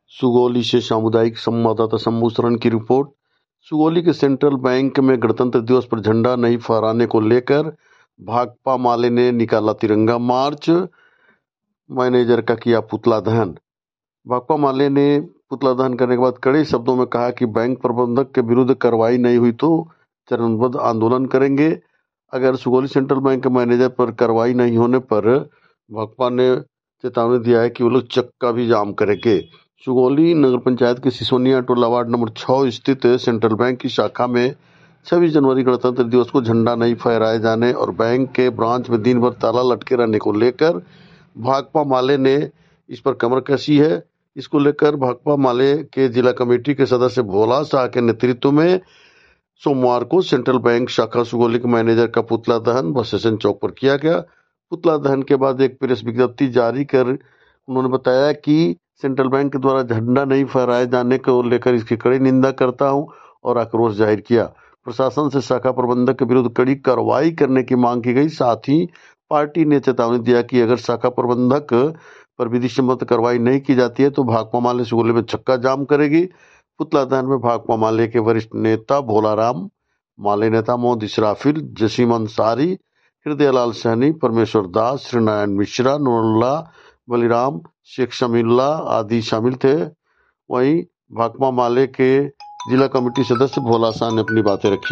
सुगौली से सामुदायिक संवाददाता शंभू शरण की रिपोर्ट। सुगौली के सेंट्रल बैंक में गणतंत्र दिवस पर झंडा नहीं फहराने को लेकर भाकपा माले ने निकाला तिरंगा मार्च, मैनेजर का किया पुतला दहन। भाकपा माले ने पुतला दहन करने के बाद कड़े शब्दों में कहा कि बैंक प्रबंधक के विरुद्ध कार्रवाई नहीं हुई तो चरणबद्ध आंदोलन करेंगे। अगर सुगौली सेंट्रल बैंक के मैनेजर पर कार्रवाई नहीं होने पर भाकपा ने चेतावनी दिया है कि वो लोग चक्का भी जाम करेंगे। सुगौली नगर पंचायत के सिसोनिया टोला वार्ड नंबर 6 स्थित सेंट्रल बैंक की शाखा में 26 जनवरी गणतंत्र दिवस को झंडा नहीं फहराए जाने और बैंक के ब्रांच में दिन भर ताला लटके रहने को लेकर भाकपा माले ने इस पर कमर कसी है। इसको लेकर भाकपा माले के जिला कमेटी के सदस्य भोला शाह के नेतृत्व में सोमवार को सेंट्रल बैंक शाखा सुगौली के मैनेजर का पुतला दहन बस स्टेशन चौक पर किया गया। पुतला दहन के बाद एक प्रेस विज्ञप्ति जारी कर उन्होंने बताया कि सेंट्रल बैंक के द्वारा झंडा नहीं फहराए जाने को लेकर इसकी कड़ी निंदा करता हूं और आक्रोश जाहिर किया। प्रशासन से शाखा प्रबंधक के विरुद्ध कड़ी कार्रवाई करने की मांग की गई। साथ ही पार्टी ने चेतावनी दिया कि अगर शाखा प्रबंधक पर विधि सम्मत कार्रवाई नहीं की जाती है तो भाकपा माले सुगौली में चक्का जाम करेगी। पुतला दहन में भाकपा माले के वरिष्ठ नेता भोलाराम, माले नेता मोहम्मद इसराफिल, जसीम अंसारी, हृदयलाल सैनी, परमेश्वर दास, श्रीनारायण मिश्रा, नूरुल्लाह, बलिराम, शेख शमीउल्ला आदि शामिल थे। वहीं भाकपा माले के जिला कमेटी सदस्य भोला शाह ने अपनी बातें रखी।